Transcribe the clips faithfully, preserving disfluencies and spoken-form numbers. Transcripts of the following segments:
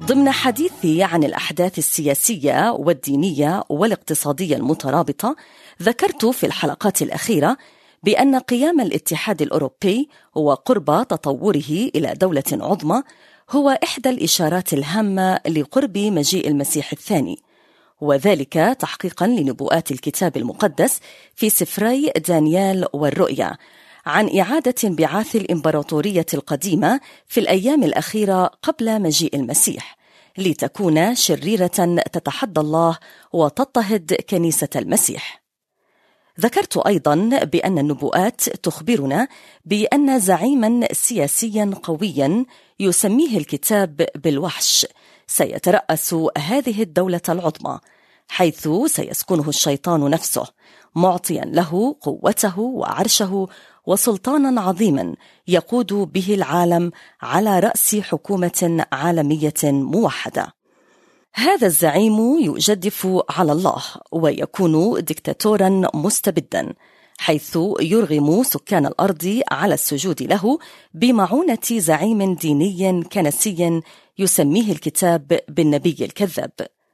ضمن حديثي عن الأحداث السياسية والدينية والاقتصادية المترابطة، ذكرت في الحلقات الأخيرة بأن قيام الاتحاد الأوروبي وقرب تطوره إلى دولة عظمى هو إحدى الإشارات الهامة لقرب مجيء المسيح الثاني، وذلك تحقيقاً لنبوءات الكتاب المقدس في سفري دانيال والرؤيا عن إعادة انبعاث الإمبراطورية القديمة في الأيام الأخيرة قبل مجيء المسيح، لتكون شريرة تتحدى الله وتضطهد كنيسة المسيح. ذكرت أيضاً بأن النبوءات تخبرنا بأن زعيماً سياسياً قوياً يسميه الكتاب بالوحش سيترأس هذه الدولة العظمى، حيث سيسكنه الشيطان نفسه، معطياً له قوته وعرشه وسلطاناً عظيماً يقود به العالم على رأس حكومة عالمية موحدة. هذا الزعيم يجدف على الله ويكون ديكتاتوراً مستبداً، حيث يرغم سكان الأرض على السجود له بمعونة زعيم ديني كنسي يسميه الكتاب بالنبي الكذاب.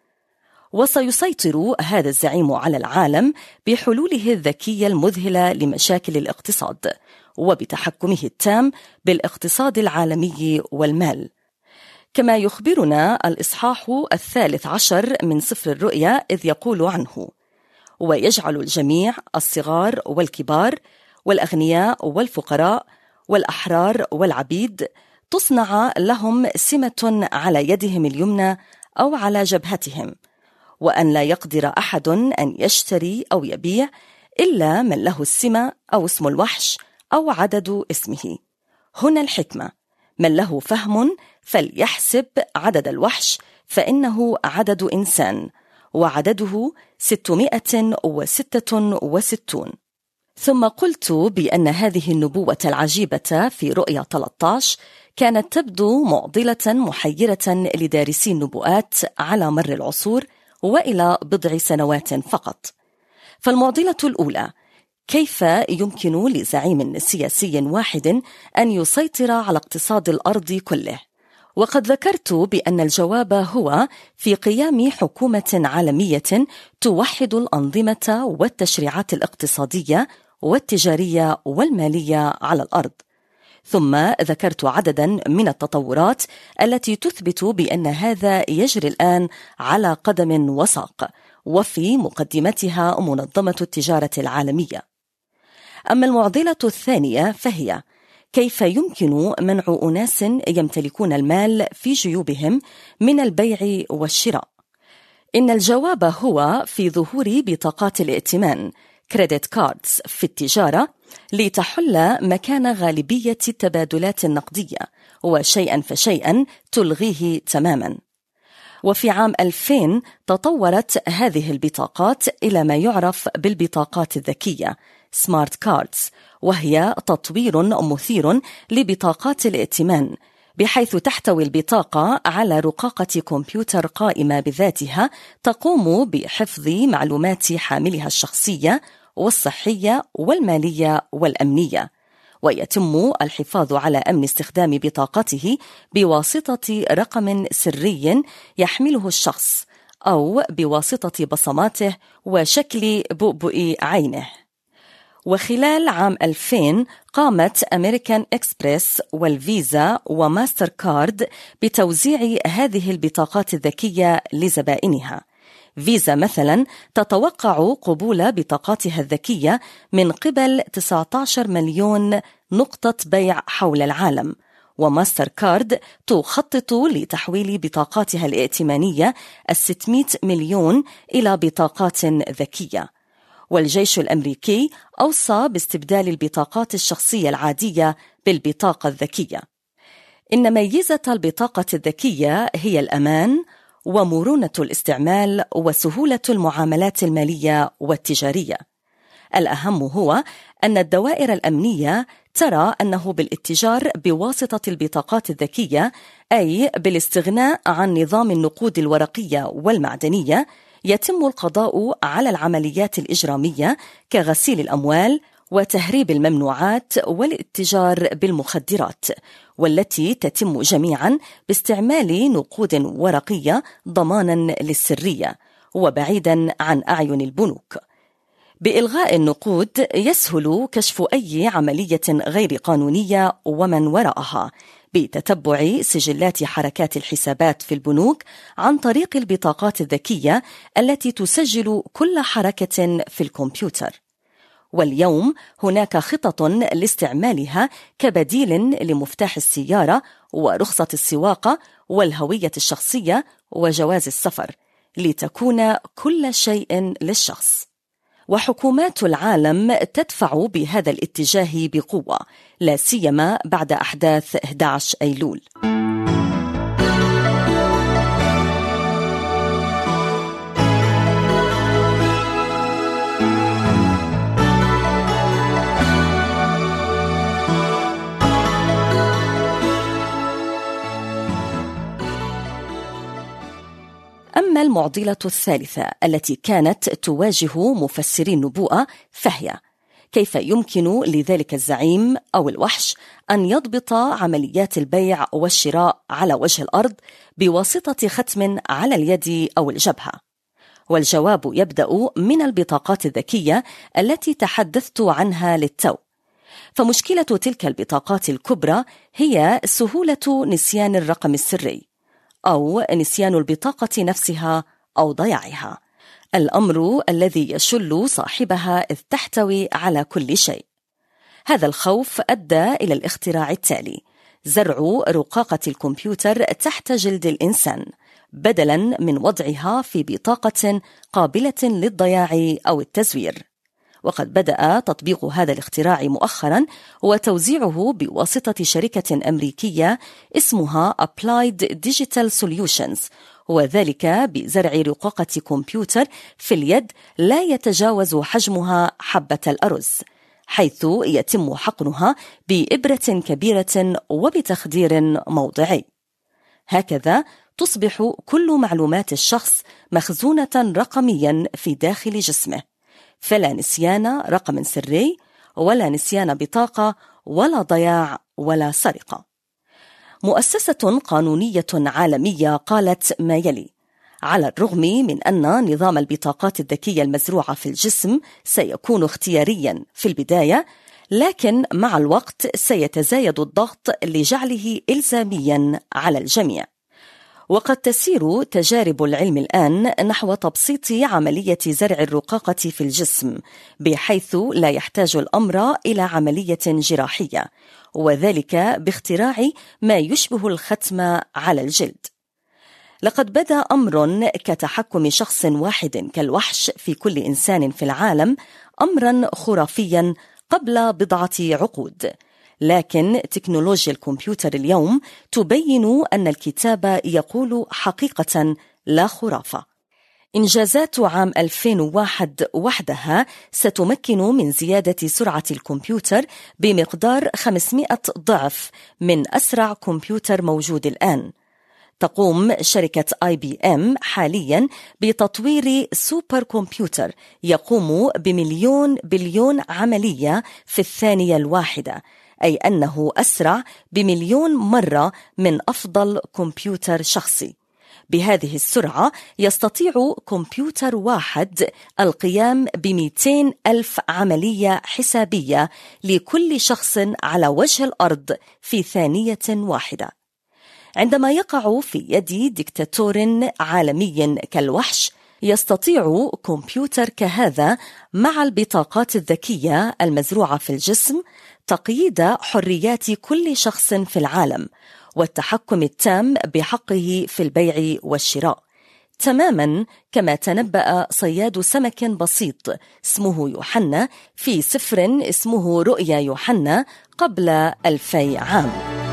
وسيسيطر هذا الزعيم على العالم بحلوله الذكية المذهلة لمشاكل الاقتصاد، وبتحكمه التام بالاقتصاد العالمي والمال. كما يخبرنا الإصحاح الثالث عشر من سفر الرؤيا إذ يقول عنه: ويجعل الجميع الصغار والكبار والأغنياء والفقراء والأحرار والعبيد تصنع لهم سمة على يدهم اليمنى أو على جبهتهم، وأن لا يقدر أحد أن يشتري أو يبيع إلا من له السمة أو اسم الوحش أو عدد اسمه. هنا الحكمة: من له فهم فليحسب عدد الوحش، فإنه عدد إنسان، وعدده ستمائة وستة وستون. ثم قلت بأن هذه النبوة العجيبة في رؤيا ثلاثة عشر كانت تبدو معضلة محيرة لدارسي النبوءات على مر العصور وإلى بضع سنوات فقط. فالمعضلة الأولى: كيف يمكن لزعيم سياسي واحد أن يسيطر على اقتصاد الأرض كله؟ وقد ذكرت بأن الجواب هو في قيام حكومة عالمية توحد الأنظمة والتشريعات الاقتصادية والتجارية والمالية على الأرض. ثم ذكرت عددا من التطورات التي تثبت بأن هذا يجري الآن على قدم وساق، وفي مقدمتها منظمة التجارة العالمية. أما المعضلة الثانية فهي: كيف يمكن منع أناس يمتلكون المال في جيوبهم من البيع والشراء؟ إن الجواب هو في ظهور بطاقات الائتمان credit cards في التجارة لتحل مكان غالبية التبادلات النقدية، وشيئا فشيئا تلغيه تماما. وفي عام ألفين تطورت هذه البطاقات إلى ما يعرف بالبطاقات الذكية Smart Cards، وهي تطوير مثير لبطاقات الائتمان، بحيث تحتوي البطاقة على رقاقة كمبيوتر قائمة بذاتها تقوم بحفظ معلومات حاملها الشخصية والصحية والمالية والأمنية، ويتم الحفاظ على أمن استخدام بطاقته بواسطة رقم سري يحمله الشخص أو بواسطة بصماته وشكل بؤبؤ عينه. وخلال عام ألفين قامت أمريكان إكسبريس والفيزا وماستر كارد بتوزيع هذه البطاقات الذكية لزبائنها. فيزا مثلا تتوقع قبول بطاقاتها الذكية من قبل تسعة عشر مليون نقطة بيع حول العالم، وماستر كارد تخطط لتحويل بطاقاتها الائتمانية الستمائة مليون إلى بطاقات ذكية. والجيش الأمريكي أوصى باستبدال البطاقات الشخصية العادية بالبطاقة الذكية. إن ميزة البطاقة الذكية هي الأمان ومرونة الاستعمال وسهولة المعاملات المالية والتجارية. الأهم هو أن الدوائر الأمنية ترى أنه بالاتجار بواسطة البطاقات الذكية، أي بالاستغناء عن نظام النقود الورقية والمعدنية، يتم القضاء على العمليات الإجرامية كغسيل الأموال وتهريب الممنوعات والاتجار بالمخدرات، والتي تتم جميعا باستعمال نقود ورقية ضمانا للسرية وبعيدا عن أعين البنوك. بإلغاء النقود يسهل كشف أي عملية غير قانونية ومن وراءها بتتبع سجلات حركات الحسابات في البنوك عن طريق البطاقات الذكية التي تسجل كل حركة في الكمبيوتر. واليوم هناك خطط لاستعمالها كبديل لمفتاح السيارة ورخصة السواقة والهوية الشخصية وجواز السفر، لتكون كل شيء للشخص. وحكومات العالم تدفع بهذا الاتجاه بقوة، لا سيما بعد أحداث أحد عشر أيلول. أما المعضلة الثالثة التي كانت تواجه مفسري النبوءة فهي: كيف يمكن لذلك الزعيم أو الوحش أن يضبط عمليات البيع والشراء على وجه الأرض بواسطة ختم على اليد أو الجبهة؟ والجواب يبدأ من البطاقات الذكية التي تحدثت عنها للتو. فمشكلة تلك البطاقات الكبرى هي سهولة نسيان الرقم السري أو نسيان البطاقة نفسها أو ضياعها، الأمر الذي يشل صاحبها إذ تحتوي على كل شيء. هذا الخوف أدى إلى الاختراع التالي: زرع رقاقة الكمبيوتر تحت جلد الإنسان بدلاً من وضعها في بطاقة قابلة للضياع أو التزوير. وقد بدأ تطبيق هذا الاختراع مؤخراً وتوزيعه بواسطة شركة أمريكية اسمها Applied Digital Solutions، وذلك بزرع رقاقة كمبيوتر في اليد لا يتجاوز حجمها حبة الأرز، حيث يتم حقنها بإبرة كبيرة وبتخدير موضعي. هكذا تصبح كل معلومات الشخص مخزونة رقميا في داخل جسمه، فلا نسيان رقم سري ولا نسيان بطاقة ولا ضياع ولا سرقة. مؤسسة قانونية عالمية قالت ما يلي: على الرغم من أن نظام البطاقات الذكية المزروعة في الجسم سيكون اختياريا في البداية، لكن مع الوقت سيتزايد الضغط لجعله إلزاميا على الجميع. وقد تسير تجارب العلم الآن نحو تبسيط عملية زرع الرقاقة في الجسم، بحيث لا يحتاج الأمر إلى عملية جراحية، وذلك باختراع ما يشبه الختم على الجلد. لقد بدا أمر كتحكم شخص واحد كالوحش في كل إنسان في العالم أمرا خرافيا قبل بضعة عقود، لكن تكنولوجيا الكمبيوتر اليوم تبين أن الكتاب يقول حقيقة لا خرافة. إنجازات عام ألفين وواحد وحدها ستمكن من زيادة سرعة الكمبيوتر بمقدار خمسمائة ضعف من أسرع كمبيوتر موجود الآن. تقوم شركة آي بي إم حالياً بتطوير سوبر كمبيوتر يقوم بمليون بليون عملية في الثانية الواحدة، أي أنه أسرع بمليون مرة من أفضل كمبيوتر شخصي. بهذه السرعة يستطيع كمبيوتر واحد القيام بمئتين ألف عملية حسابية لكل شخص على وجه الأرض في ثانية واحدة. عندما يقع في يد ديكتاتور عالمي كالوحش، يستطيع كمبيوتر كهذا مع البطاقات الذكية المزروعة في الجسم تقييد حريات كل شخص في العالم والتحكم التام بحقه في البيع والشراء، تماما كما تنبأ صياد سمك بسيط اسمه يوحنا في سفر اسمه رؤيا يوحنا قبل ألفي عام.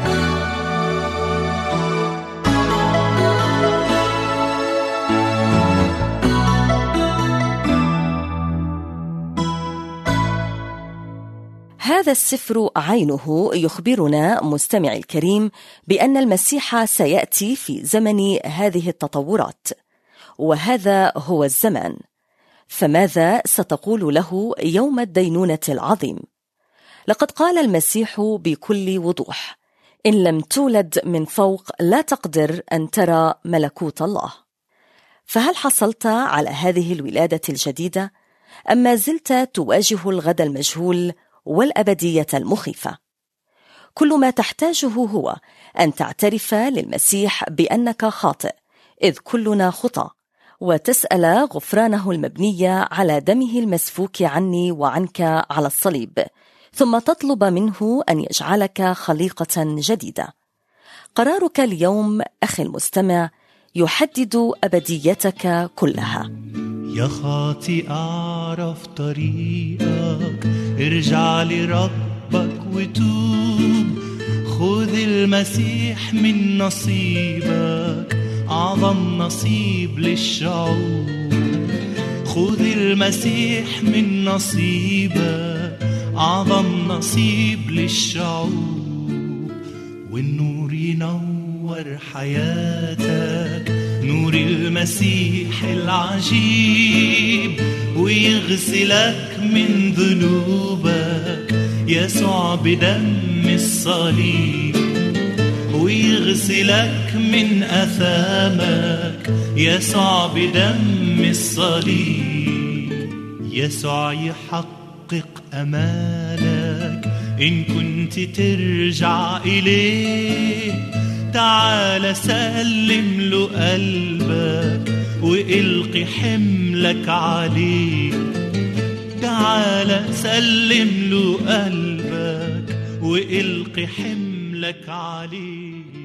هذا السفر عينه يخبرنا مستمع الكريم بأن المسيح سيأتي في زمن هذه التطورات، وهذا هو الزمان. فماذا ستقول له يوم الدينونة العظيم؟ لقد قال المسيح بكل وضوح: إن لم تولد من فوق لا تقدر أن ترى ملكوت الله. فهل حصلت على هذه الولادة الجديدة؟ أم ما زلت تواجه الغد المجهول والأبدية المخيفة؟ كل ما تحتاجه هو أن تعترف للمسيح بأنك خاطئ، إذ كلنا خطأ، وتسأل غفرانه المبني على دمه المسفوك عني وعنك على الصليب، ثم تطلب منه أن يجعلك خليقة جديدة. قرارك اليوم أخي المستمع يحدد أبديتك كلها. يا خاطئ أعرف طريقك، ارجع لربك وتوب، خذ المسيح من نصيبك، أعظم نصيب للشعوب. خذ المسيح من نصيبك، أعظم نصيب للشعوب. والنور ينور حياتك، نور المسيح العجيب، ويغسلك من ذنوبك يسوع بدم الصليب، ويغسلك من أثامك يسوع بدم الصليب. يسوع يحقق أمالك إن كنت ترجع إليه. تعال سلم له قلبك وإلقي حملك عليه. تعال سلم له قلبك وإلقي حملك عليه.